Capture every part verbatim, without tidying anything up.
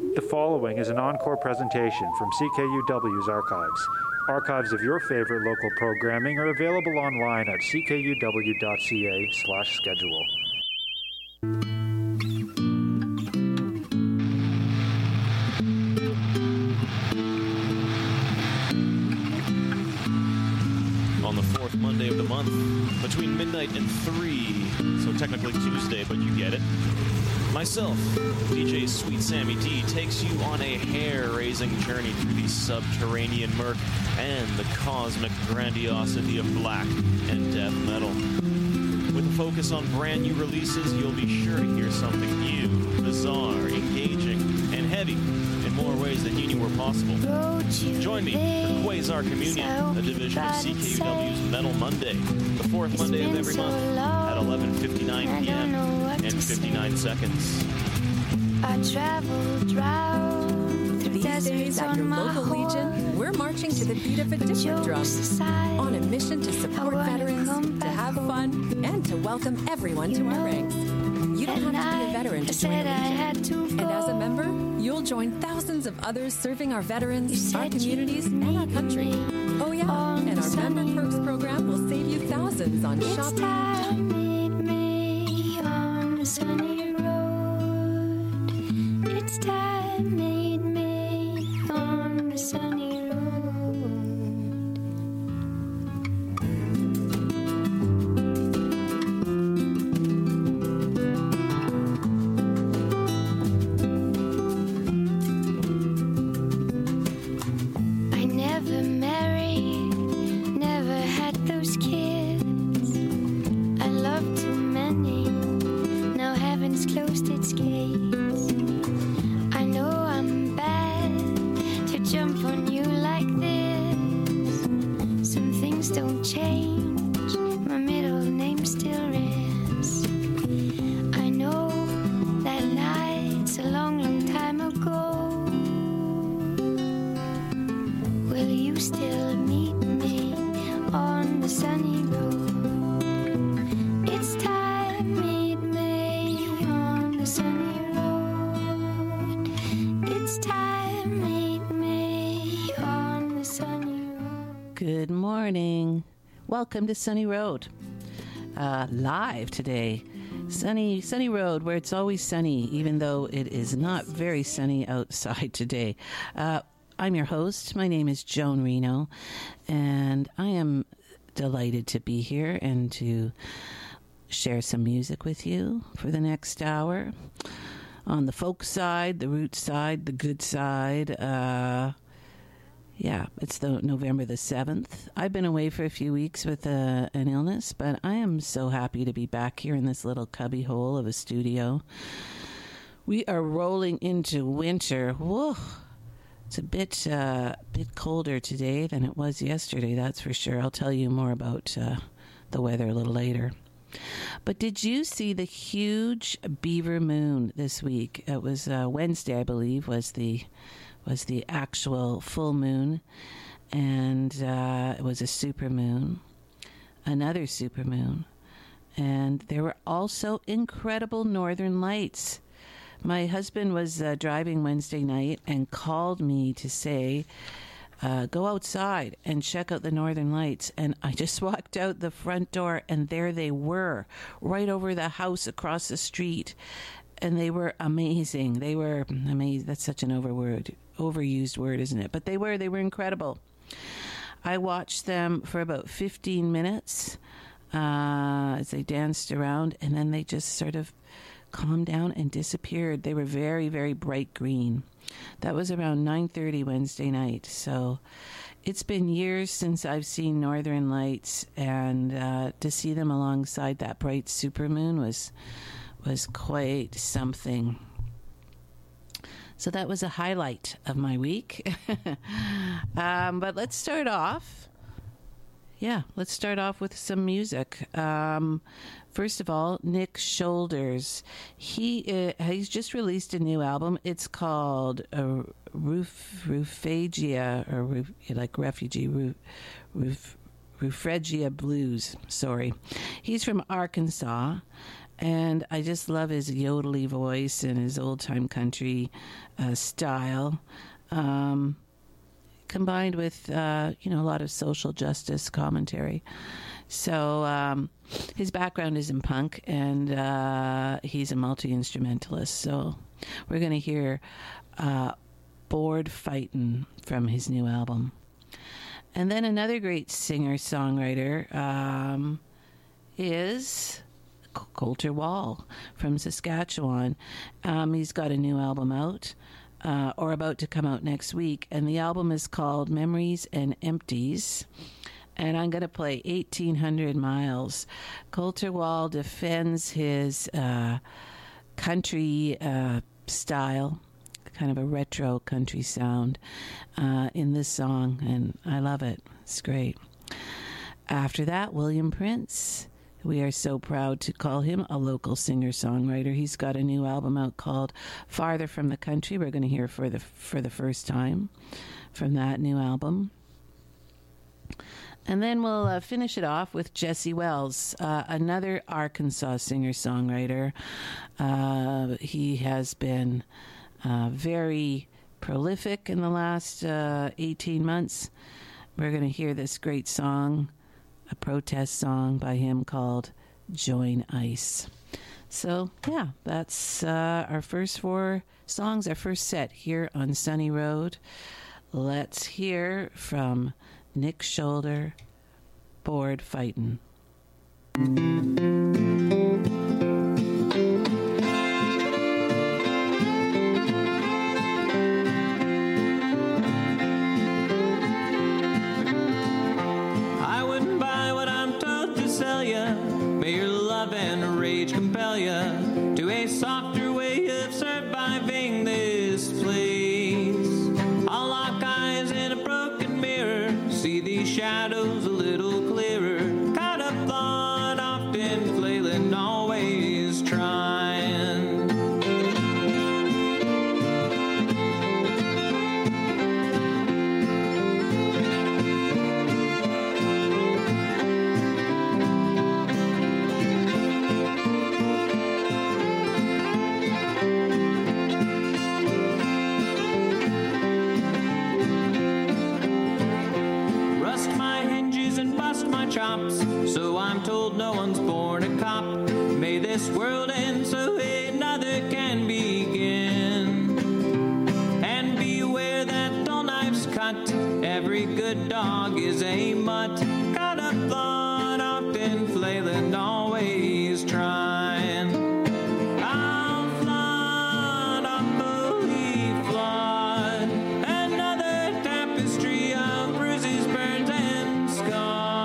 The following is an encore presentation from C K U W's archives. Archives of your favorite local programming are available online at c k u w dot c a slash schedule. On the fourth Monday of the month, between midnight and three, so technically Tuesday, but you get it. Myself, D J Sweet Sammy D, takes you on a hair-raising journey through the subterranean murk and the cosmic grandiosity of black and death metal. With a focus on brand new releases, you'll be sure to hear something new, bizarre, engaging, and heavy in more ways than you knew were possible. Join me for Quasar Communion, a division of C K U W's Metal Monday, the fourth Monday of every month at eleven fifty-nine p.m. and fifty-nine seconds. I traveled round through These days at your local Legion, we're marching to the beat of a different drum, on a mission to support veterans, to have fun, and to welcome everyone to our ranks. You don't have to be a veteran to join the Legion. And as a member, you'll join thousands of others serving our veterans, our communities, and our country. Oh yeah, and our Member Perks program will save you thousands on shopping. Meet me on the sunny road. It's time, meet me on the sunny road. I never married, never had those kids. I love too many, now heaven's closed its gates. I know I'm bad to jump on you like this. Some things don't change, my middle name still is. I know that night's a long, long time ago. Will you still meet me on the sunny road? It's time, meet me on the sunny road. It's time, meet me on the sunny road. Good morning. Welcome to Sunny Road. Uh, live today. Sunny, sunny road where it's always sunny, even though it is not very sunny outside today. Uh, I'm your host. My name is Joan Reno, and I am delighted to be here and to share some music with you for the next hour. On the folk side, the root side, the good side, uh, yeah, it's the November the seventh. I've been away for a few weeks with uh, an illness, but I am so happy to be back here in this little cubby hole of a studio. We are rolling into winter. Whoa. It's a bit uh, bit colder today than it was yesterday, that's for sure. I'll tell you more about uh, the weather a little later. But did you see the huge beaver moon this week? It was uh, Wednesday, I believe, was the was the actual full moon, and uh, it was a super moon, another super moon, and there were also incredible northern lights. My husband was uh, driving Wednesday night and called me to say, uh, go outside and check out the northern lights. And I just walked out the front door, and there they were, right over the house across the street. And they were amazing. They were amazing. That's such an overword, overused word, isn't it? But they were. They were incredible. I watched them for about fifteen minutes uh, as they danced around, and then they just sort of calmed down and disappeared. They were very, very bright green. That was around nine thirty Wednesday night. So it's been years since I've seen northern lights, and uh, to see them alongside that bright supermoon was was quite something. So that was a highlight of my week. um, but let's start off. Yeah, let's start off with some music. Um, first of all, Nick Shoulders. He uh, he's just released a new album. It's called uh, Ruf, Rufagia, or Ruf, like refugee, Ruf, Ruf, Rufregia Blues. Sorry. He's from Arkansas. And I just love his yodely voice and his old-time country uh, style, um, combined with, uh, you know, a lot of social justice commentary. So um, his background is in punk, and uh, he's a multi-instrumentalist. So we're going to hear uh, Bored Fightin' from his new album. And then another great singer-songwriter um, is Colter Wall from Saskatchewan. Um, he's got a new album out, uh, or about to come out next week, and the album is called Memories and Empties. And I'm going to play eighteen hundred miles. Colter Wall defends his uh, country uh, style, kind of a retro country sound uh, in this song, and I love it. It's great. After that, William Prince. We are so proud to call him a local singer-songwriter. He's got a new album out called Farther from the Country. We're going to hear for the for the first time from that new album. And then we'll uh, finish it off with Jesse Wells, uh, another Arkansas singer-songwriter. Uh, he has been uh, very prolific in the last uh, eighteen months. We're going to hear this great song, a protest song by him called Join Ice. So, yeah, that's uh, our first four songs, our first set here on Sunny Road. Let's hear from Nick Shoulder, Bored Fightin'. May your love and rage compel you to a softer way of surviving this place. I'll lock eyes in a broken mirror, see these shadows a little clearer. Caught up thought, often flailing, always trying. Chops, so I'm told no one's born a cop. May this world end so another can begin. And beware that dull knife's cut, every good dog is a mutt. Caught up thought, often flailing, always trying. I'll flood, I'll believe flood, another tapestry of bruises, burns, and scars.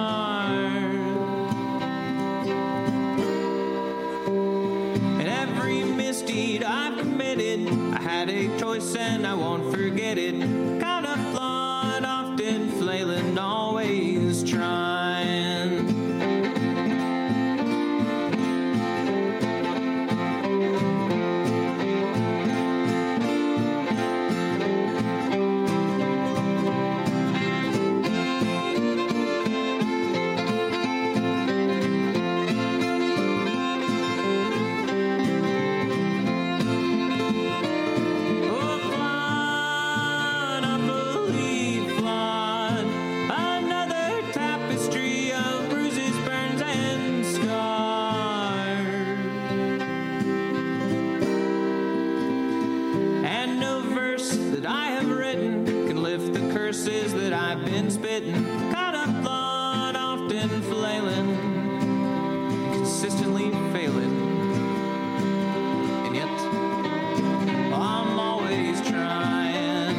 Misdeed I've committed, I had a choice and I won't forget it. Caught up thought, often flailing, always trying. That I've been spitting, caught up thought, often flailing, consistently failing, and yet I'm always trying.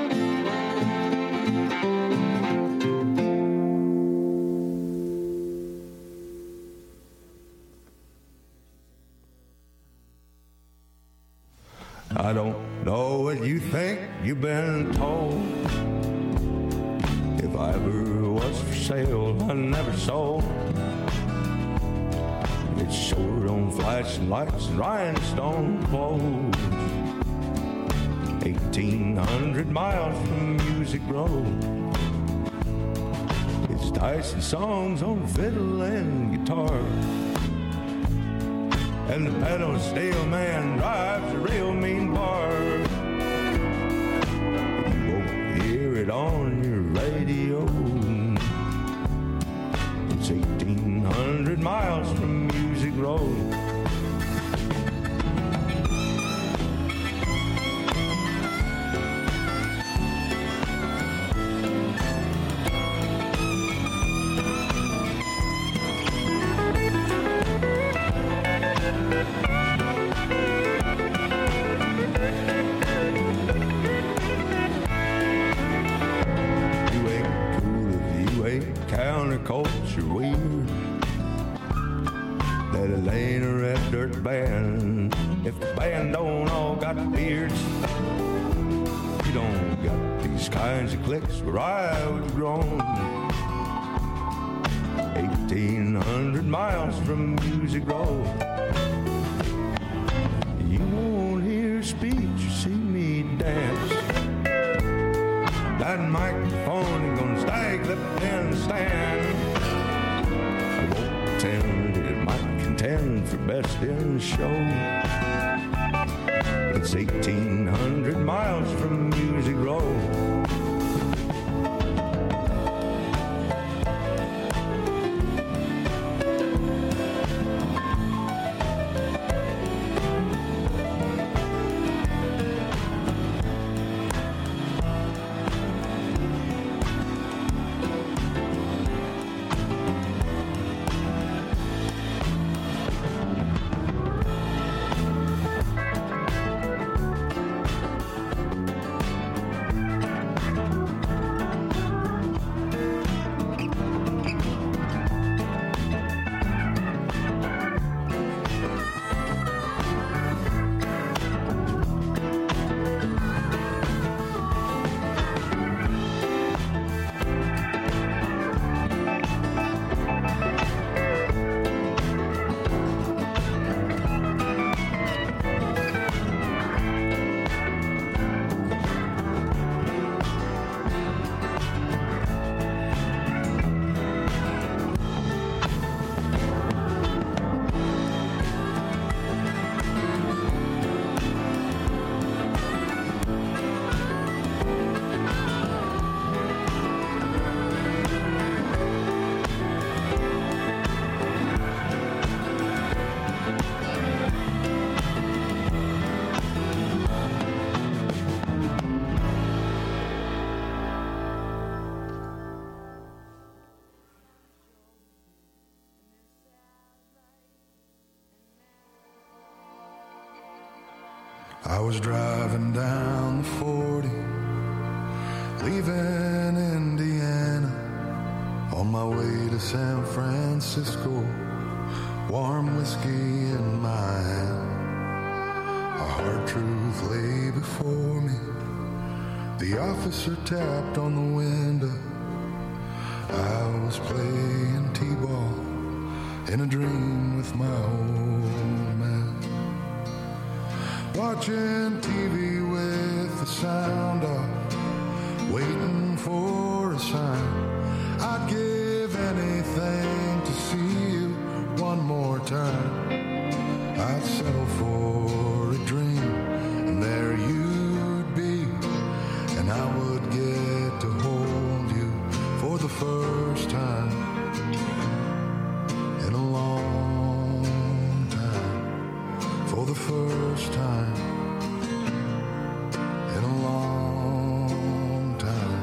I don't know what you think you've been told. If I ever was for sale, I never sold. It's short on flashing lights and rhinestone clothes. Eighteen hundred miles from Music Road. It's dice and songs on fiddle and guitar. and the pedal steel man drives a real mean bark. You won't hear it on your radio. It's eighteen hundred miles from Music Road. Counterculture weird. Let it ain't a red dirt band. If the band don't all got beards, you don't got these kinds of clicks where I was grown. Eighteen hundred miles from Music Road. You won't hear speech or see me dance. That microphone ain't gonna stag the pen stand. I won't pretend it might contend for best in the show. It's eighteen hundred miles from Music Road. I was driving down the forty, leaving Indiana, on my way to San Francisco, warm whiskey in my hand. A hard truth lay before me. The officer tapped on the window. I was playing t-ball in a dream with my old man, watching T V with the sound off, waiting for a sign. I'd give anything to see you one more time. I'd settle for a dream, and there you'd be, and I would get to hold you for the first time in a long time, for the first time in a long time.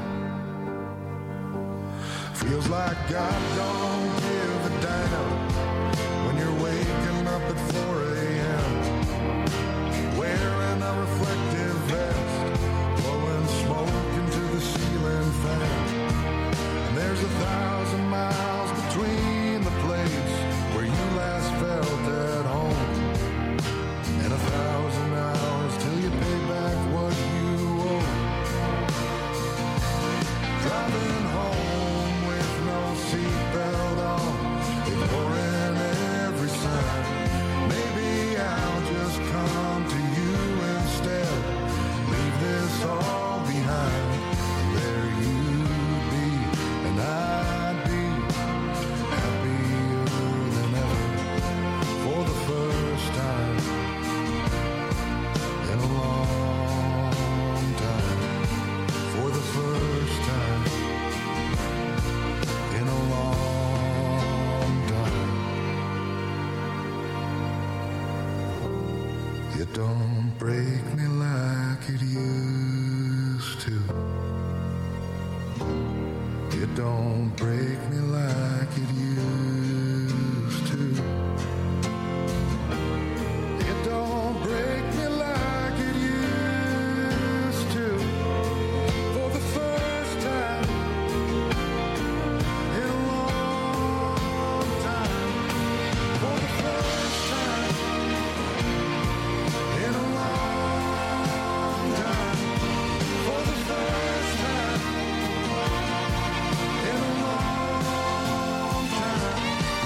Feels like God don't give a damn when you're waking up at four a.m. wearing a reflective vest, blowing smoke into the ceiling fan. And there's a thousand miles between the place where you last felt at home and a thousand hours till you pay back what you owe. Driving home with no seatbelt It don't break me like it used to. It don't break me like it used to. It don't break me like it used to. For the first time in a long time. For the first time in a long time. For the first time in a long time.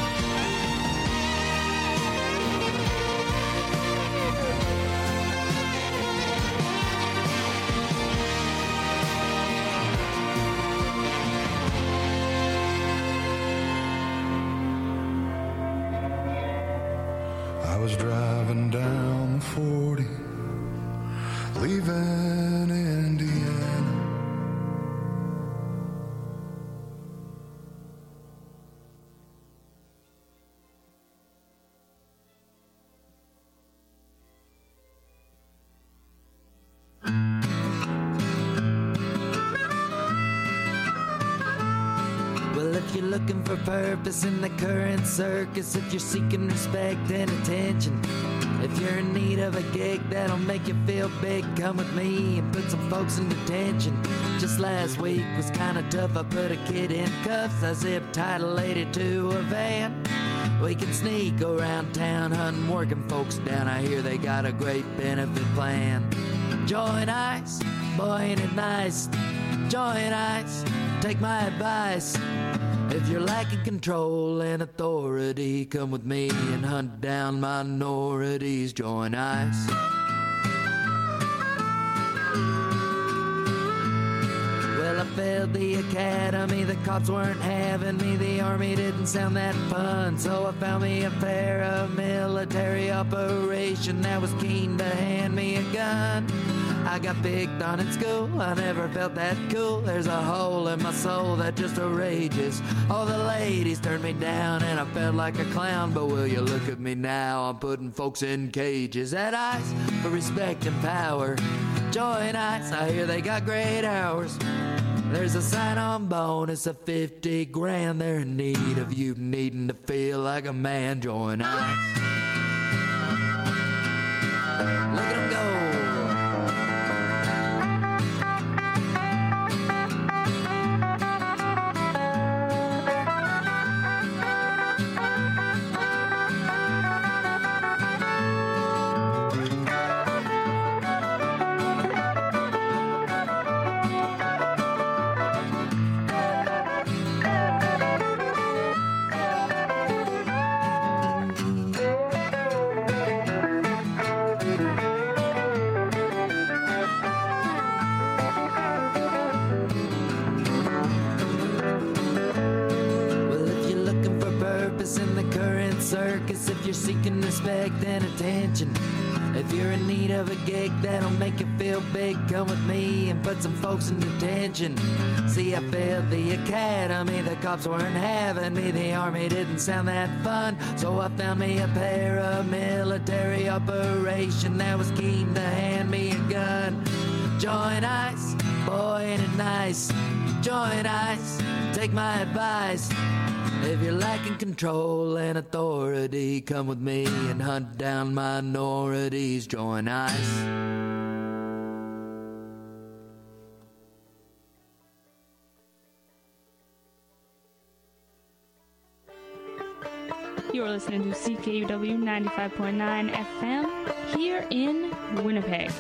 I was driving down the forty, leaving Indiana. Well, if you're looking for purpose in the current circus, if you're seeking respect and attention, if you're in need of a gig that'll make you feel big, come with me and put some folks in detention. Just last week was kinda tough, I put a kid in cuffs, I zip tied a lady to a van. We can sneak around town hunting working folks down, I hear they got a great benefit plan. Join ICE, boy ain't it nice. Join ICE, take my advice. If you're lacking control and authority, come with me and hunt down minorities. Join ICE. Well, I failed the academy, the cops weren't having me, the army didn't sound that fun, so I found me a paramilitary operation that was keen to hand me a gun. I got picked on in school, I never felt that cool. There's a hole in my soul that just rages. All the ladies turned me down and I felt like a clown. But will you look at me now, I'm putting folks in cages. At ICE for respect and power. Join ICE, I hear they got great hours. There's a sign-on bonus of fifty grand. They're in need of you needing to feel like a man. Join ICE. Look at them go. If you're seeking respect and attention, if you're in need of a gig that'll make you feel big, come with me and put some folks in detention. See, I failed the academy, the cops weren't having me, the army didn't sound that fun, so I found me a paramilitary operation that was keen to hand me a gun. Join ICE, boy ain't it nice. Join ICE, take my advice. If you're lacking control and authority, come with me and hunt down minorities. Join ICE. You're listening to C K U W ninety-five point nine F M here in Winnipeg.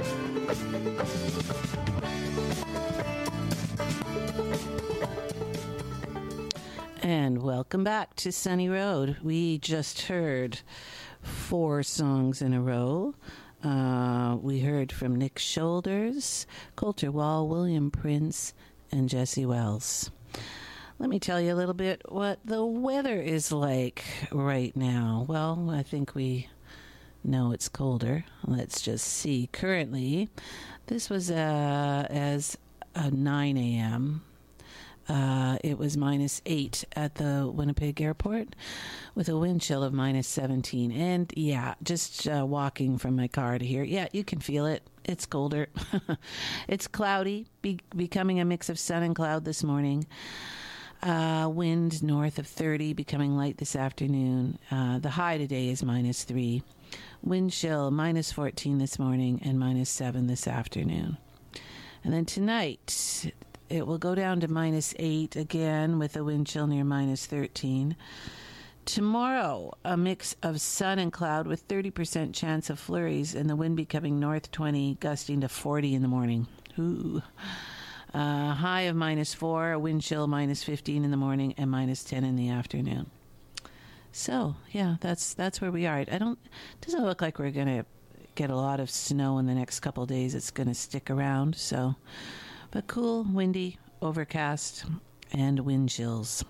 And welcome back to Sunny Road. We just heard four songs in a row. Uh, we heard from Nick Shoulders, Colter Wall, William Prince, and Jesse Wells. Let me tell you a little bit what the weather is like right now. Well, I think we know it's colder. Let's just see. Currently, this was uh, as a nine a.m., Uh, it was minus eight at the Winnipeg airport with a wind chill of minus seventeen. And yeah, just uh, walking from my car to here, yeah, you can feel it. It's colder. It's cloudy, be- becoming a mix of sun and cloud this morning. Uh, wind north of thirty, becoming light this afternoon. Uh, the high today is minus three. Wind chill minus fourteen this morning and minus seven this afternoon. And then tonight, it will go down to minus eight again with a wind chill near minus thirteen. Tomorrow, a mix of sun and cloud with thirty percent chance of flurries and the wind becoming north twenty, gusting to forty in the morning. Ooh. Uh, high of minus four, a wind chill minus fifteen in the morning and minus ten in the afternoon. So, yeah, that's that's where we are. I don't, doesn't look like we're going to get a lot of snow in the next couple of days. It's going to stick around, so... But cool, windy, overcast, and wind chills.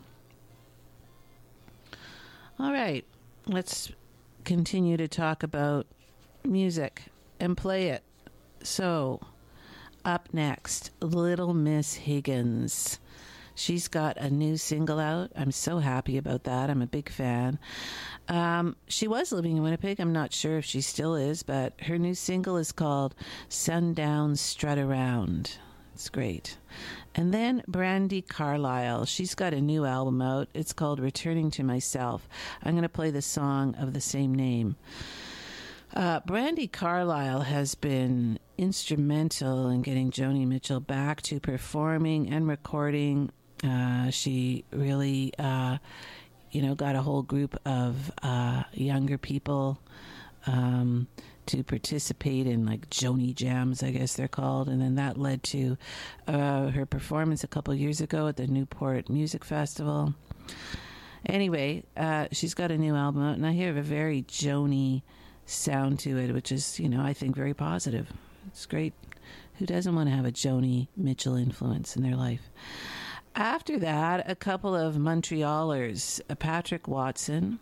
All right, let's continue to talk about music and play it. So, up next, Little Miss Higgins. She's got a new single out. I'm so happy about that. I'm a big fan. Um, she was living in Winnipeg. I'm not sure if she still is, but her new single is called Sundown Strut Around. It's great. And then Brandi Carlile. She's got a new album out. It's called Returning to Myself. I'm going to play the song of the same name. Uh, Brandi Carlile has been instrumental in getting Joni Mitchell back to performing and recording. Uh, she really, uh, you know, got a whole group of uh, younger people um to participate in like Joni Jams, I guess they're called. And then that led to uh, her performance a couple years ago at the Newport Music Festival. Anyway, uh, she's got a new album out, and I hear a very Joni sound to it, which is, you know, I think very positive. It's great. Who doesn't want to have a Joni Mitchell influence in their life? After that, a couple of Montrealers, uh, Patrick Watson,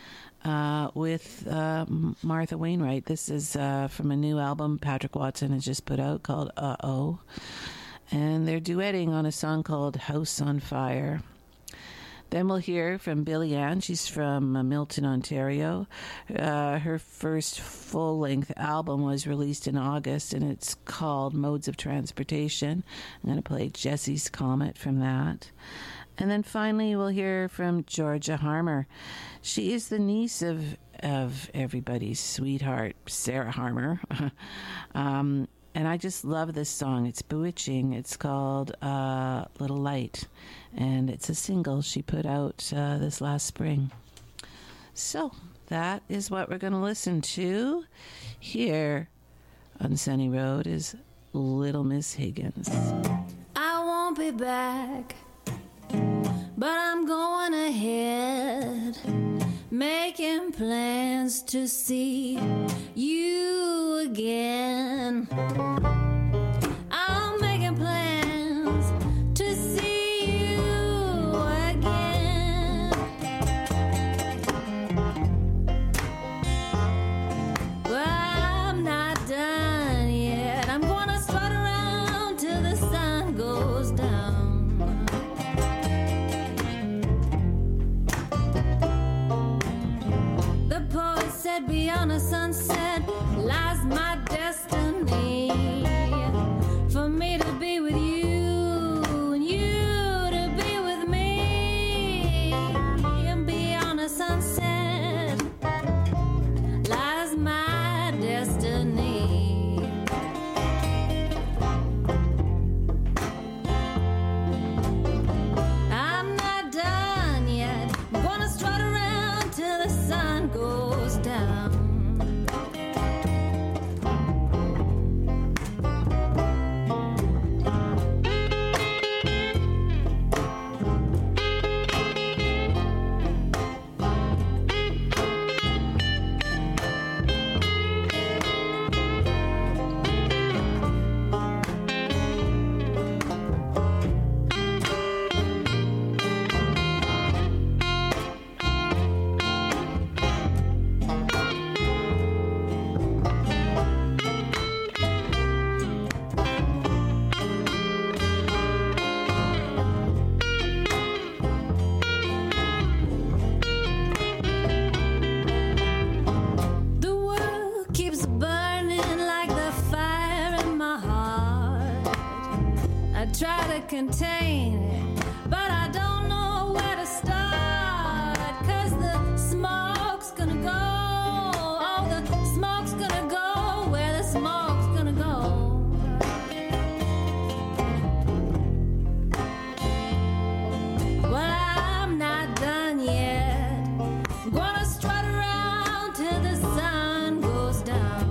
Uh, with uh, Martha Wainwright. This is uh, from a new album Patrick Watson has just put out called Uh-Oh. And they're duetting on a song called House on Fire. Then we'll hear from Billie Ann. She's from uh, Milton, Ontario. Uh, her first full-length album was released in August, and it's called Modes of Transportation. I'm going to play Jesse's Comet from that. And then finally, we'll hear from Georgia Harmer. She is the niece of of everybody's sweetheart, Sarah Harmer. um, and I just love this song. It's bewitching. It's called uh, Little Light. And it's a single she put out uh, this last spring. So that is what we're going to listen to here on Sunny Road is Little Miss Higgins. I won't be back, but I'm going ahead, making plans to see you again. I'm making plans to see you again. But I'm not done yet. I'm gonna strut around till the sun goes down. The poet said beyond a sunset lies my destiny. contain it, but I don't know where to start, 'cause the smoke's gonna go, oh, the smoke's gonna go where the smoke's gonna go. Well, I'm not done yet. I'm gonna strut around till the sun goes down.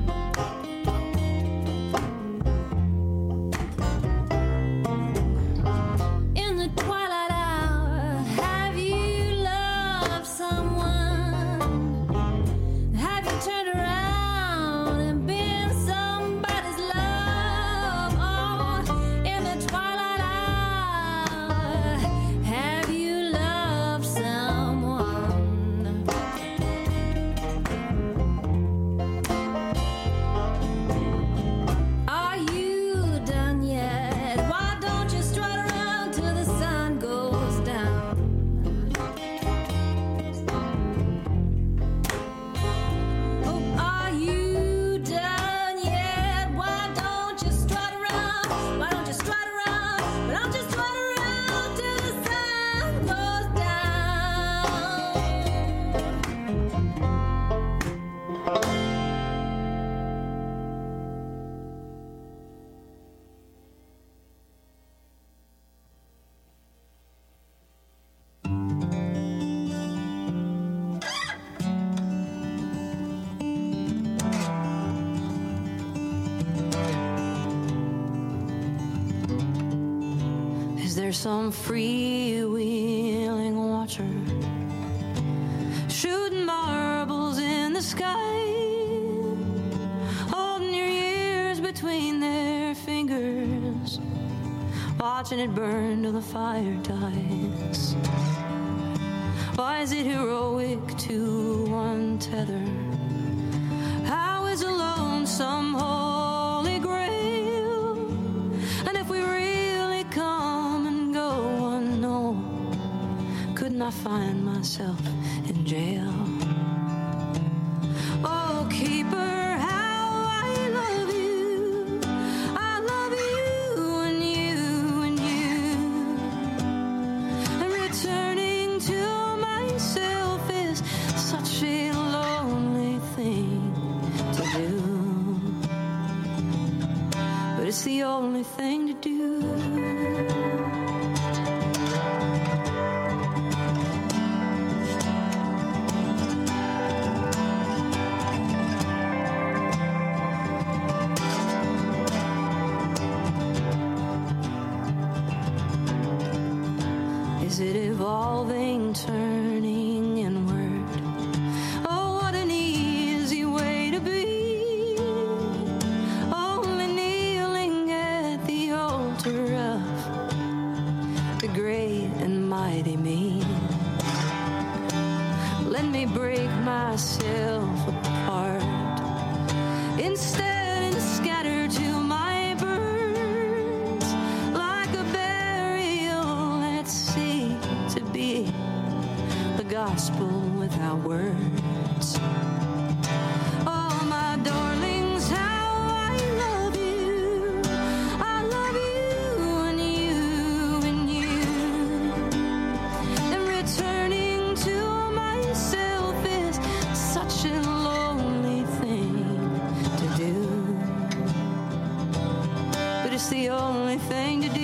In the twilight hour, have you loved someone? Have you turned around and been somebody's love? Oh, in the twilight hour, have you loved someone? Are you done yet? Why don't you strut around till the sun goes down? Oh, are you done yet? Why don't you strut around? Why don't you strut around? Why don't you strut around till the sun goes down? Is there some freewheeling watcher shooting marbles in the sky, holding your ears between their fingers, watching it burn till the fire dies? Why is it heroic to untether? How is alone some holy grail? And if we really come and go unknown, couldn't I find myself in jail? Oh, keeper, how I love you. I love you and you and you. And returning to myself is such a lonely thing to do. But it's the only thing to do. Is it evolving, turning inward? Oh, what an easy way to be. Only kneeling at the altar of the great and mighty me. Let me break myself apart instead and scatter to my birds like a burial at sea, to be the gospel without words. Oh, my darlings, how I love you. I love you and you and you. And returning to myself is such a lonely thing to do. But it's the only thing to do.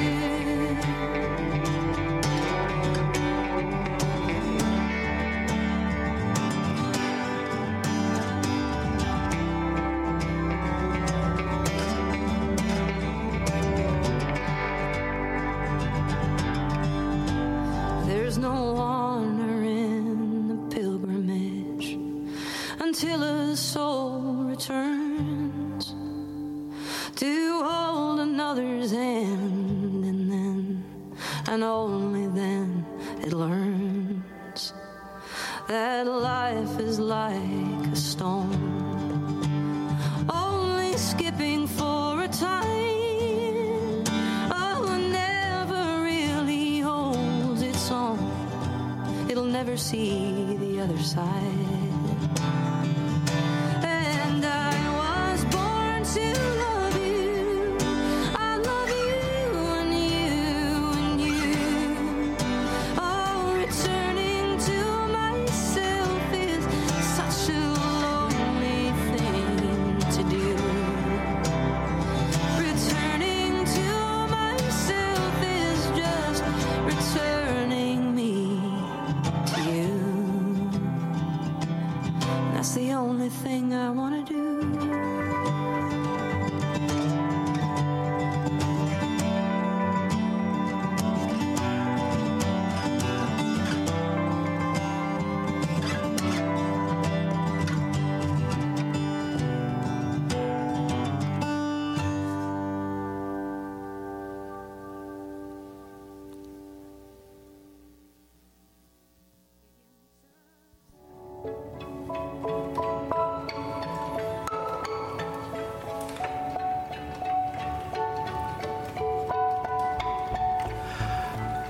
There's no honor in the pilgrimage until a soul returns to hold another's hand, and then, and only then, it learns that life is like a stone, only skipping for a time. Oh, and never really holds its own. It'll never see the other side. And I was born to love you. I love you and you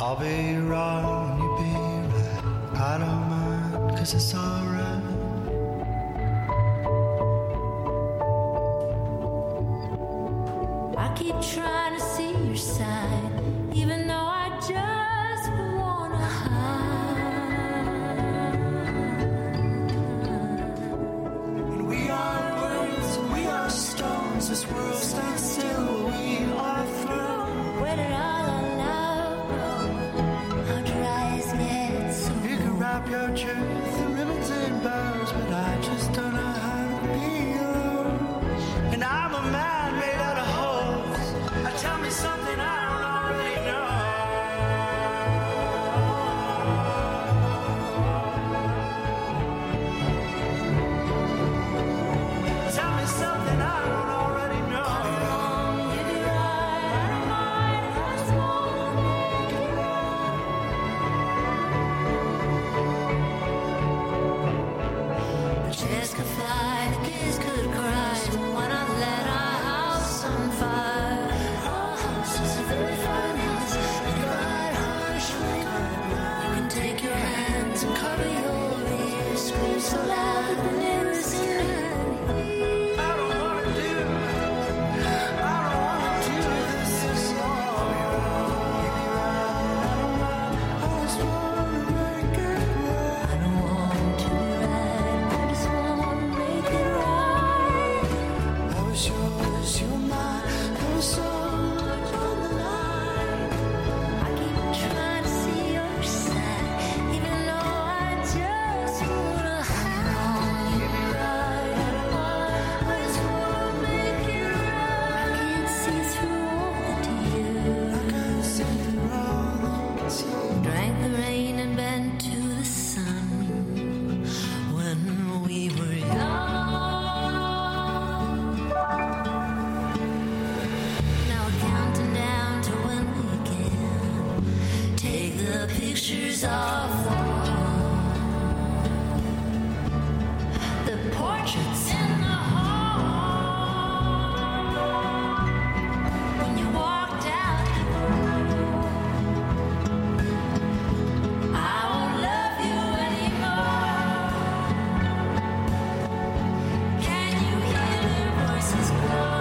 I'll be wrong, you be right. I don't mind, cause it's alright. I keep trying to see your side, even though I just wanna hide. And we are words, we are stones. This world stands still, we are thrown. Where did all our love go? How dry is it so? You can wrap your truth in ribbons and bows, but I just don't know how to be alone. And I'm a man made out of holes. Tell me something I don't already know. Tell me something I don't already know. You'd be right, I don't mind, I just wanna make it right. The chairs could fly, the kids could cry, so why not let our house on fire? Our house is a very fine house, and if I hush, you can take your hands and cover your ears, scream so loud that the neighbors can hear. I don't wanna do, I don't wanna do this this long. You'd be right, I don't mind, I just wanna make it right. I don't want to be right, I just wanna make it right. I was yours, you were mine, there was so much on the line. I keep trying to see your side, even though I just wanna hide. You'd be right, I don't mind, I just wanna make it right. I can't see through all the tears. I can't see through all the tears. Drank the rain and bent to the sun when we were young. Now we're counting down to when we can take the pictures off the wall. The portraits in the hall. When you walked out the door, I won't love you anymore. Can you hear their voices call?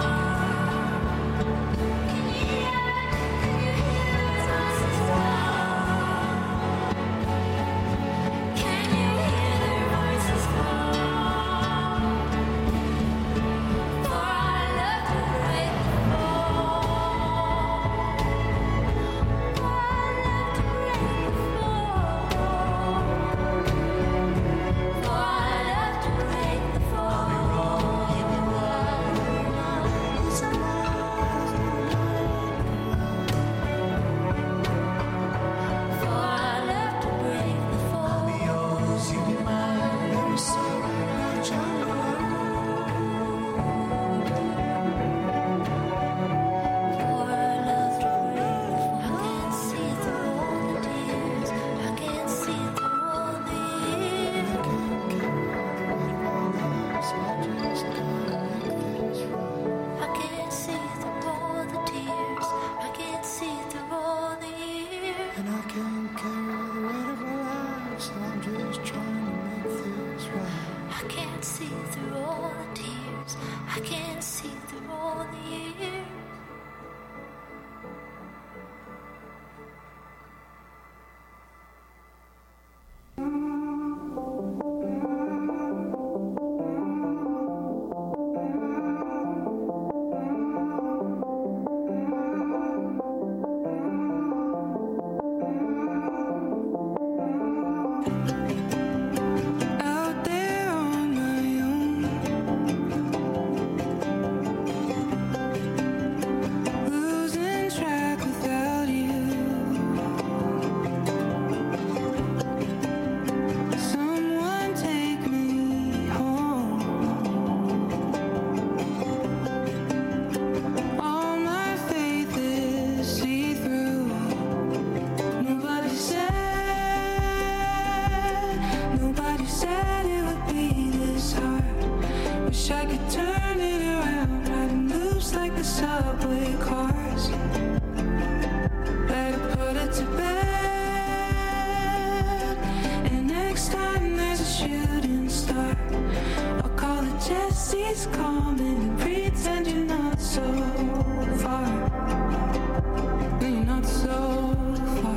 Can you hear, can you hear their voices call? Can you hear their voices call? For I love to break the fall. For I love to break the fall. For I love to break the fall. You'll be right, it's a For I love to break the fall. Yours, you be mine, there was so much on the For I love to break the fall. I can't see through all the tears. I can't see through all the years. I can't see through all the tears. I can't see through all the years. And I can't carry the weight of our lives, so I'm just trying to make things right. I can't see through all the tears. I can't see through all the years. Out there on my own, losing track without you. Someone take me home. All my faith is see-through. Nobody said, nobody said it would be this hard. Wish I could turn it around, riding loose like the subway cars. Better put it to bed. Jesse's coming and pretend you're not so far. No, you're not so far.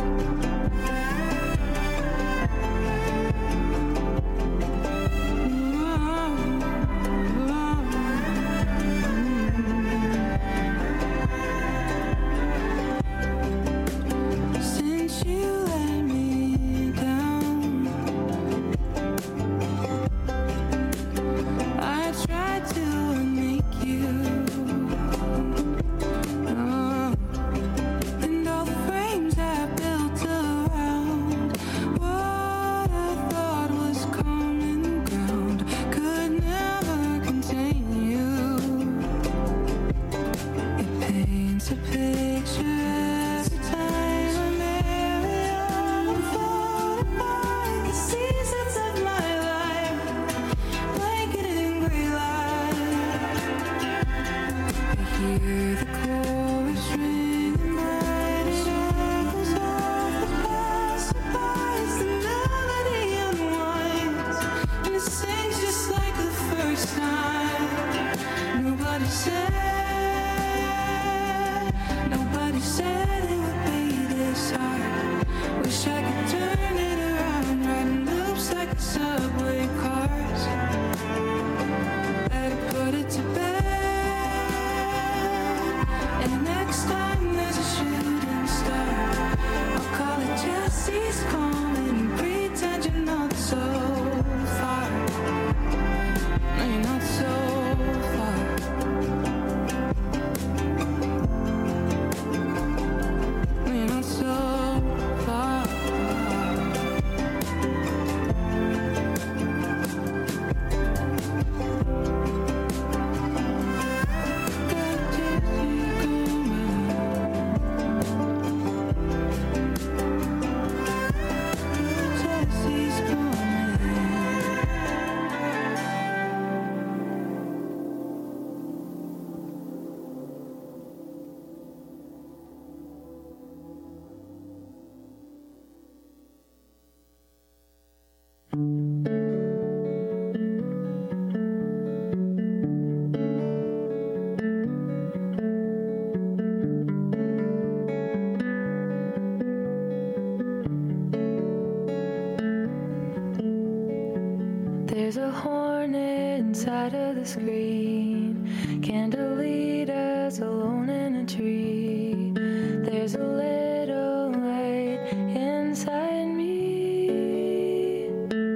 Since you let me down, I tried to make you. Oh. And all the frames I built around what I thought was common ground could never contain you. It paints a picture every time I'm unfolded by the seasons of my life, blanketed in gray light. I hear the chorus ringing bright as echoes of the passerbys. The melody unwinds and it sings just like the first time. Nobody said, nobody said it would be this hard. Wish I could turn it around, riding loops like the subway cars. Better put it to bed. And next time there's a shooting star, I'll call it Jesse's calling and pretend you're not so far. No, you're not so far. No, you're not so far. Jesse's coming. There's a hornet inside of the screen, candelitas alone in a tree. There's a little light inside me.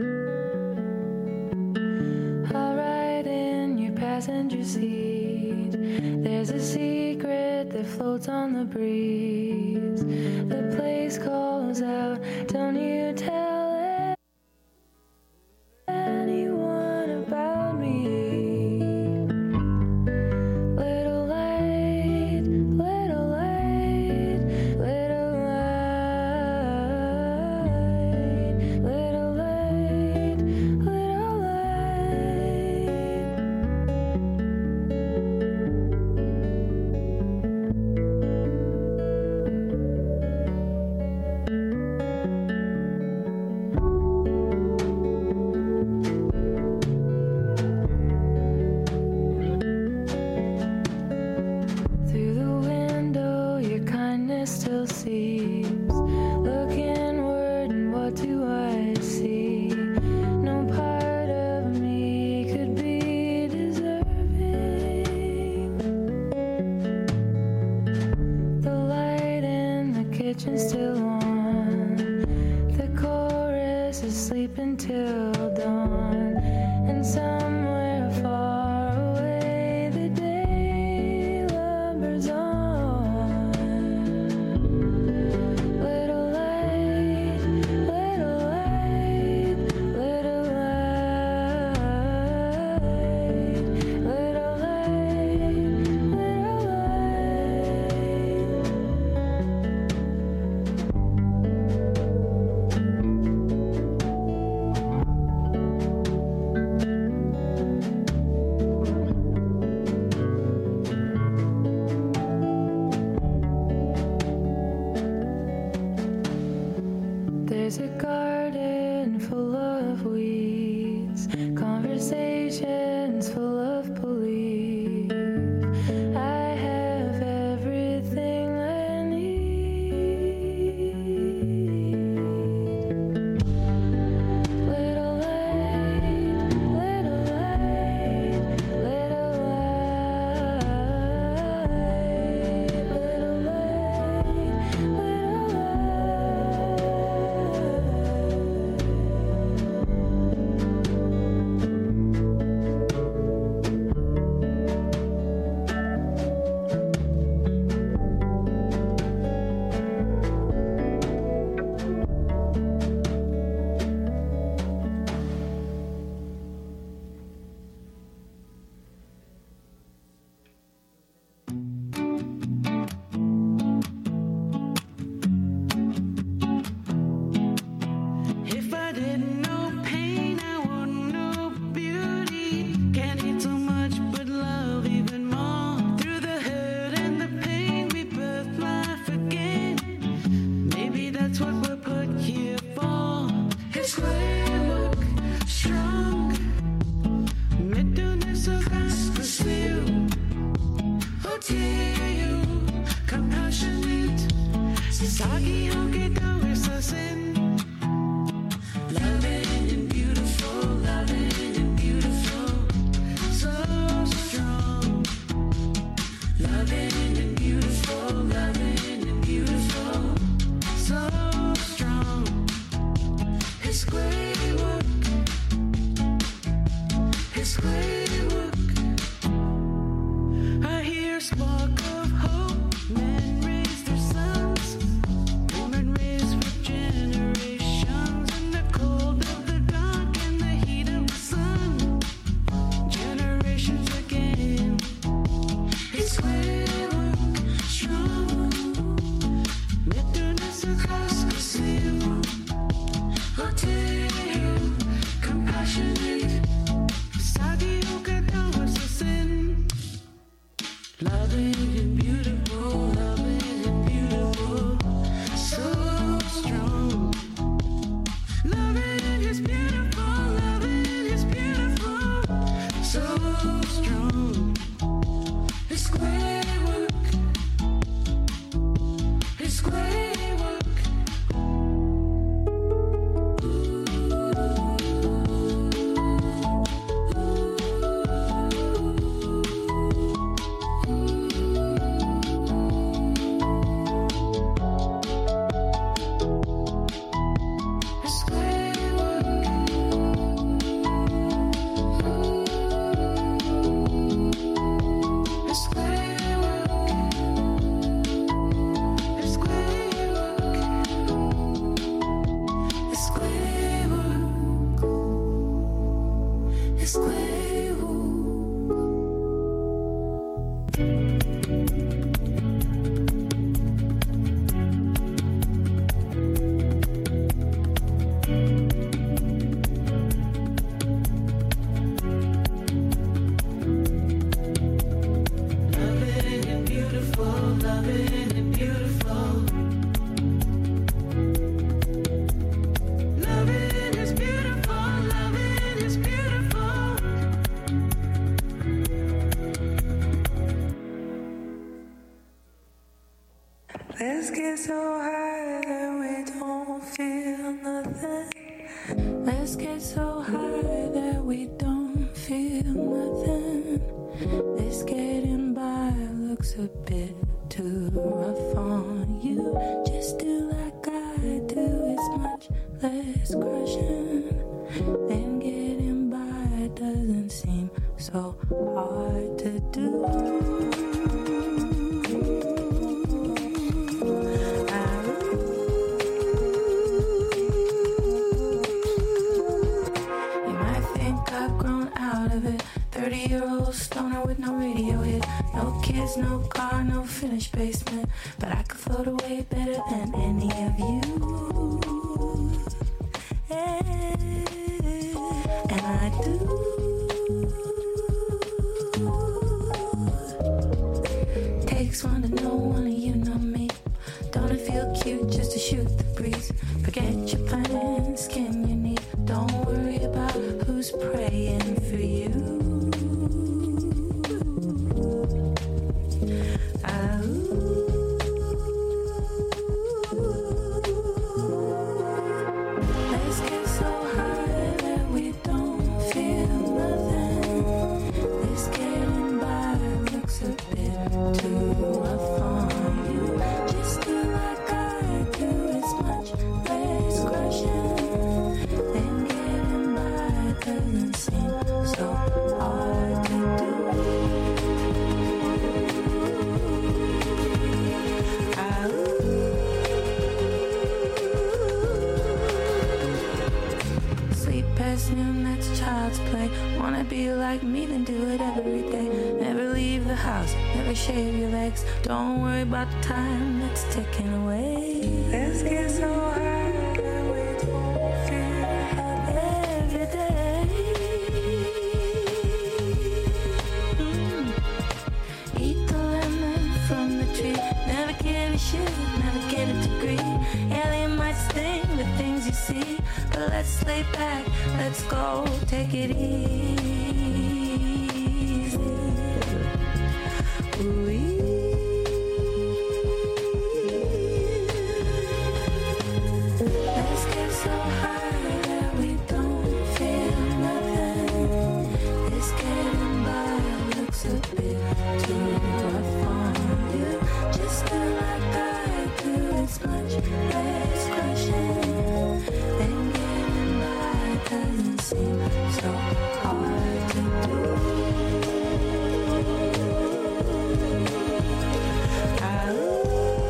I'll ride in your passenger seat. There's a secret that floats on the breeze. The place calls out, don't you tell anyone about me. Little light, little light, little light, little light, little light. Let's get so high that we don't feel nothing. Let's get so high that we don't feel nothing. This getting by looks a bit too rough on you. Just do like I do, it's much less crushing. Then getting by doesn't seem so hard to do. thirty-year-old stoner with no radio hit. No kids, no car, no finished basement. But I could float away better than any of you. And I do. Takes one to know one of you know me. Don't it feel cute just to shoot the breeze? Forget your plans, skin your knee. Don't worry about who's praying for you. Shave your legs. Don't worry about the time that's ticking away. Let's get so high that we don't feel every day. Mm. Eat the lemon from the tree. Never give a shit, never get a degree. Yeah, they might sting the things you see, but let's lay back, let's go, take it easy. Ooh, to perform. You just do like I do. It's much less crushing than getting by. Doesn't seem so hard to do. I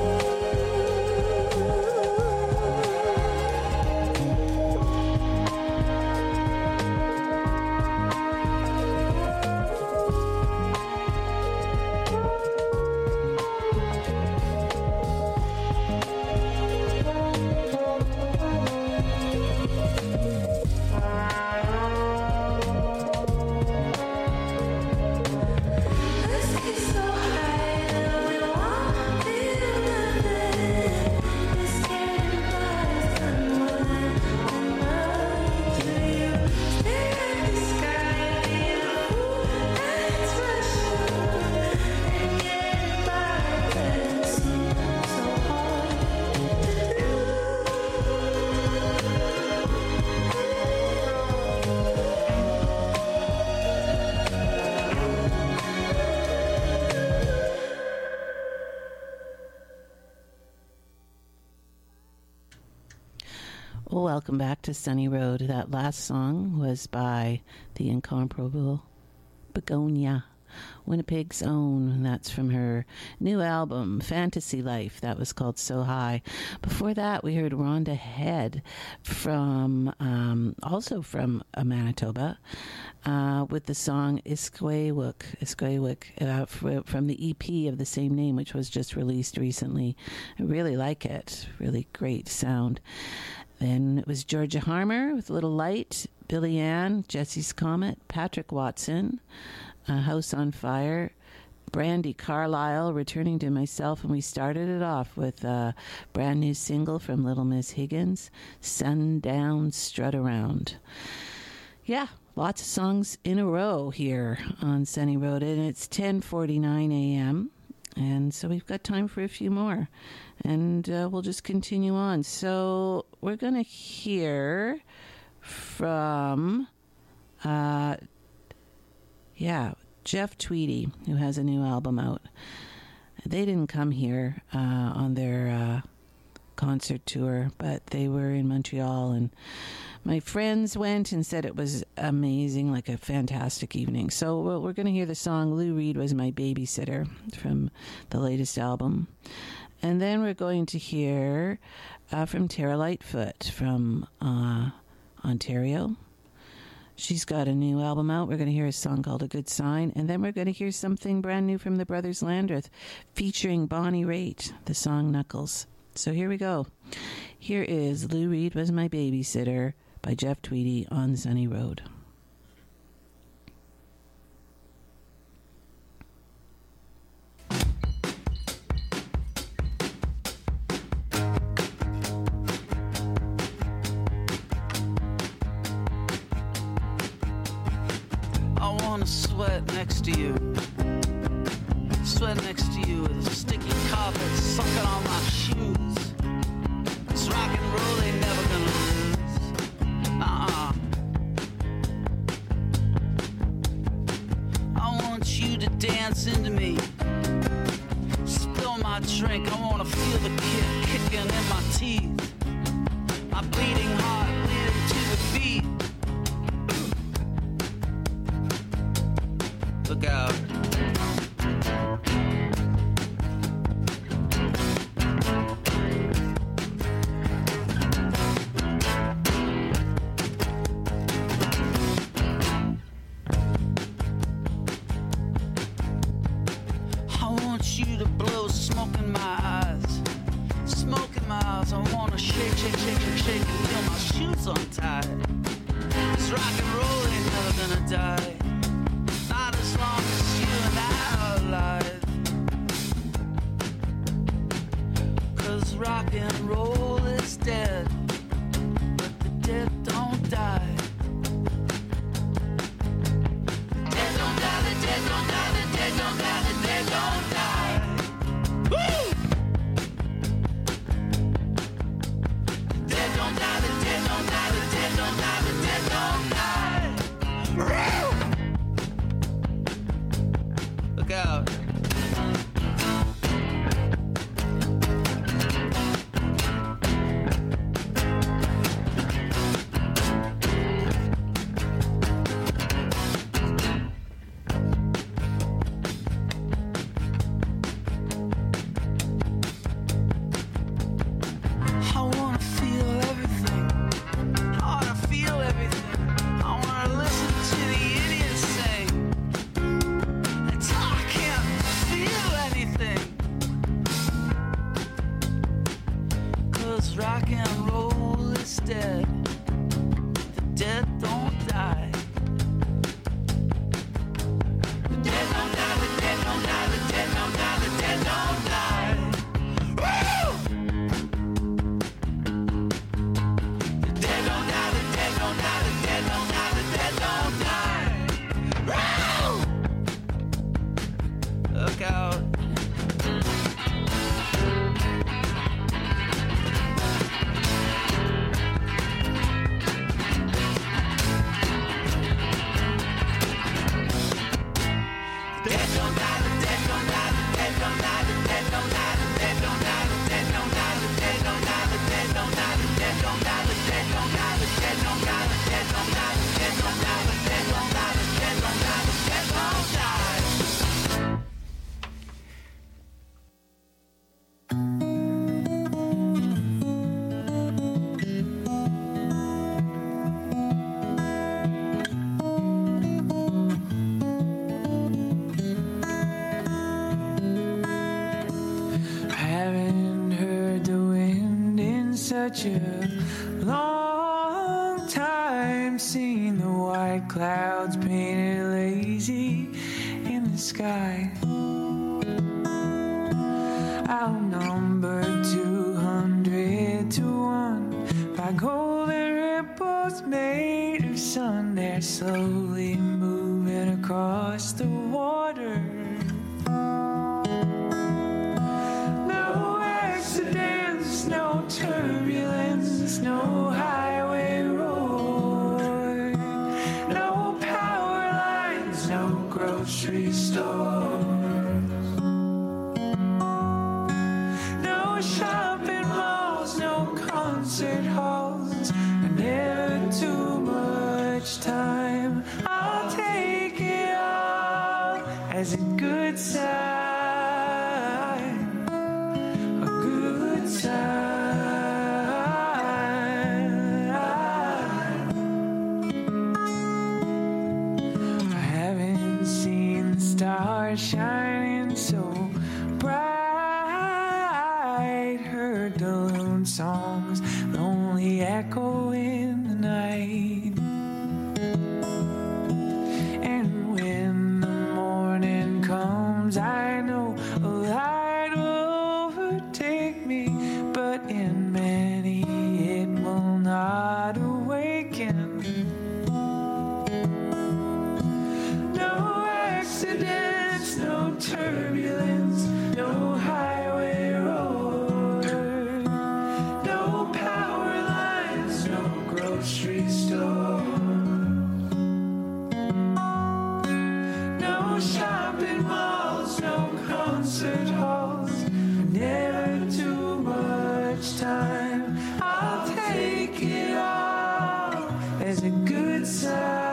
Welcome back to Sunny Road. That last song was by the incomparable Begonia, Winnipeg's own, and that's from her new album, Fantasy Life. That was called So High. Before that, we heard Rhonda Head from, um, also from uh, Manitoba, uh, with the song Iskwaywuk, Iskwaywuk, uh, f- from the E P of the same name, which was just released recently. I really like it. Really great sound. Then it was Georgia Harmer with Little Light, Billy Ann, Jesse's Comet, Patrick Watson, uh, House on Fire, Brandy Carlisle, Returning to Myself, and we started it off with a brand new single from Little Miss Higgins, Sundown Strut Around. Yeah, lots of songs in a row here on Sunny Road, and it's ten forty-nine a.m., and so we've got time for a few more. And uh, we'll just continue on. So we're going to hear from, uh, yeah, Jeff Tweedy, who has a new album out. They didn't come here uh, on their uh, concert tour, but they were in Montreal, and my friends went and said it was amazing, like a fantastic evening. So we're going to hear the song Lou Reed Was My Babysitter from the latest album. And then we're going to hear uh, from Tara Lightfoot from uh, Ontario. She's got a new album out. We're going to hear a song called A Good Sign. And then we're going to hear something brand new from the Brothers Landreth featuring Bonnie Raitt, the song Knuckles. So here we go. Here is Lou Reed Was My Babysitter by Jeff Tweedy on Sunny Road. Sweat next to you, sweat next to you with a sticky carpet sucking on my shoes. It's rock and roll, they never gonna lose. Uh-uh. I want you to dance into me, spill my drink. I wanna feel the kick kicking in my teeth, my beating heart bleeding to the beat. Look out. I want you to blow smoke in my eyes, smoke in my eyes. I wanna shake, shake, shake, shake, shake until my shoes untied. This rock and roll ain't never gonna die. Not as long as you and I are alive. 'Cause rock and roll is dead, but the dead don't die. Dead don't die, the dead don't die, the dead don't die, the dead don't die. Woo! Dead don't die, the dead don't die, the dead don't die, the dead don't die. Woo! Look out. Look out. Such a long time seeing the white clouds painted lazy in the sky. Outnumbered two hundred to one by golden ripples made of sun. They're slowly moving across the water. No accidents, no turbulence, no highway road, no power lines, no grocery stores, no shopping malls, no concert halls, and never too much time. I'll take it all as a good sign. Shining so bright, heard the lone songs lonely echo in the night. And when the morning comes, I know a light will overtake me, but in many it will not awaken. No accident, no turbulence, no highway road, no power lines, no grocery store, no shopping malls, no concert halls, never too much time. I'll take it all as a good sign.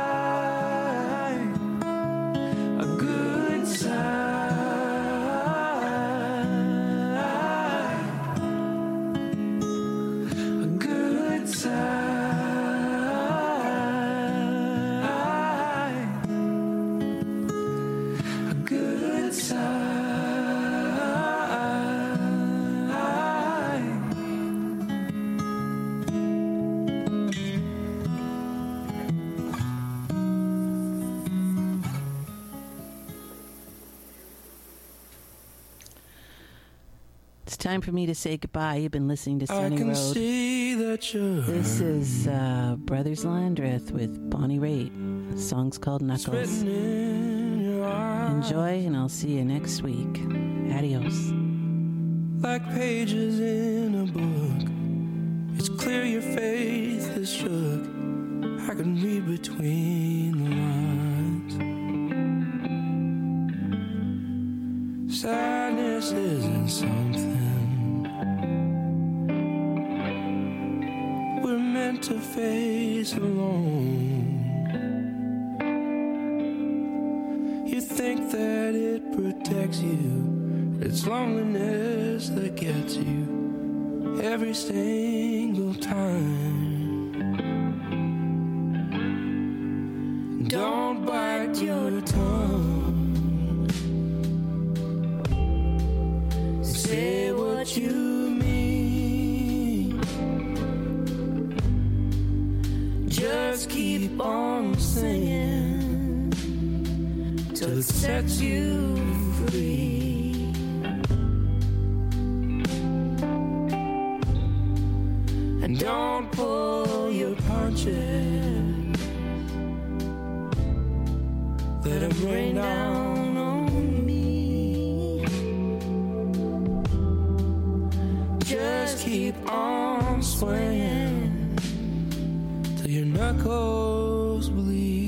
Time for me to say goodbye. You've been listening to Sunny I can Road. See that you're this is uh, Brothers Landreth with Bonnie Raitt. The song's called Knuckles. Enjoy, and I'll see you next week. Adios. Like pages in a book, it's clear your faith is shook. I can read between the lines. Sadness isn't something we're meant to face alone. You think that it protects you, it's loneliness that gets you every single time. Don't bite your tongue, say what you mean, just keep on singing till it sets you free. And don't pull your punches, let them rain down on me. keep on swinging till your knuckles bleed.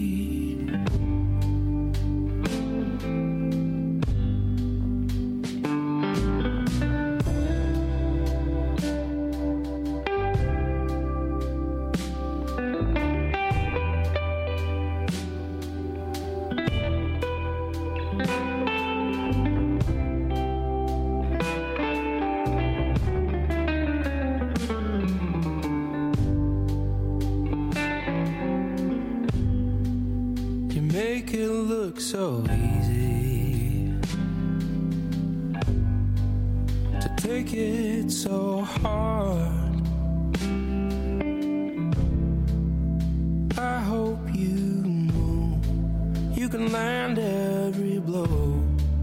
Make it look so easy to take it so hard. I hope you know you can land it